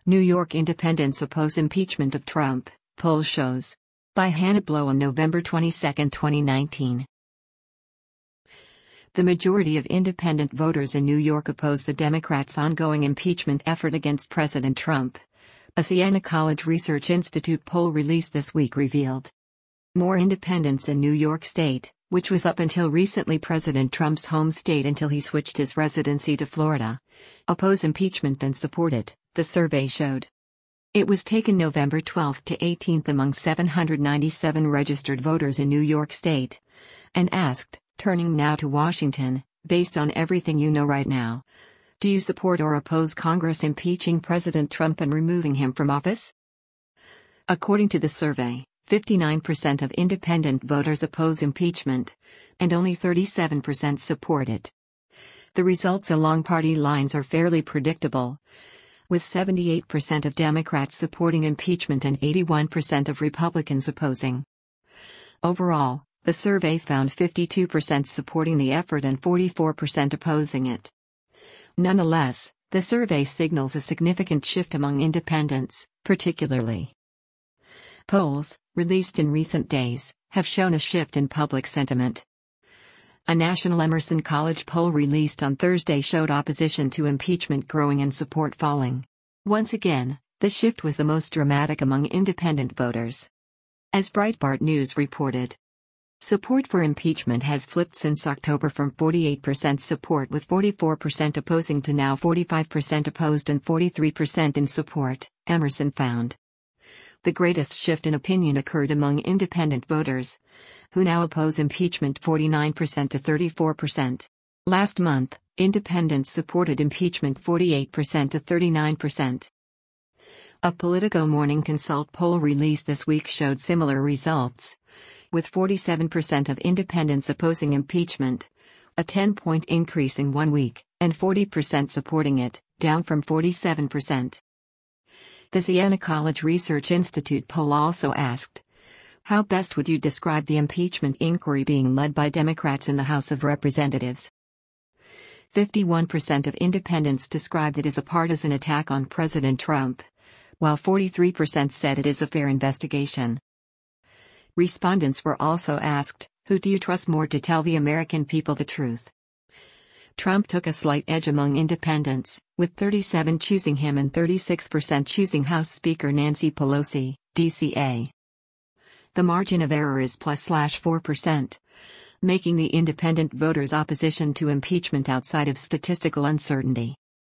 New York independents oppose impeachment of Trump, poll shows. By Hannah Blow on November 22, 2019. The majority of independent voters in New York oppose the Democrats' ongoing impeachment effort against President Trump. A Siena College Research Institute poll released this week revealed. More independents in New York State, which was up until recently President Trump's home state until he switched his residency to Florida, oppose impeachment than support it, the survey showed. It was taken November 12 to 18 among 797 registered voters in New York State, and asked, turning now to Washington, based on everything you know right now, do you support or oppose Congress impeaching President Trump and removing him from office? According to the survey, 59% of independent voters oppose impeachment, and only 37% support it. The results along party lines are fairly predictable, with 78% of Democrats supporting impeachment and 81% of Republicans opposing. Overall, the survey found 52% supporting the effort and 44% opposing it. Nonetheless, the survey signals a significant shift among independents, particularly. Polls, released in recent days, have shown a shift in public sentiment. A national Emerson College poll released on Thursday showed opposition to impeachment growing and support falling. Once again, the shift was the most dramatic among independent voters. As Breitbart News reported, support for impeachment has flipped since October from 48% support with 44% opposing to now 45% opposed and 43% in support, Emerson found. The greatest shift in opinion occurred among independent voters, who now oppose impeachment 49% to 34%. Last month, independents supported impeachment 48% to 39%. A Politico Morning Consult poll released this week showed similar results, with 47% of independents opposing impeachment, a 10-point increase in 1 week, and 40% supporting it, down from 47%. The Siena College Research Institute poll also asked, how best would you describe the impeachment inquiry being led by Democrats in the House of Representatives? 51% of independents described it as a partisan attack on President Trump, while 43% said it is a fair investigation. Respondents were also asked, who do you trust more to tell the American people the truth? Trump took a slight edge among independents, with 37% choosing him and 36% choosing House Speaker Nancy Pelosi, DCA. The margin of error is +4%, making the independent voters' opposition to impeachment outside of statistical uncertainty.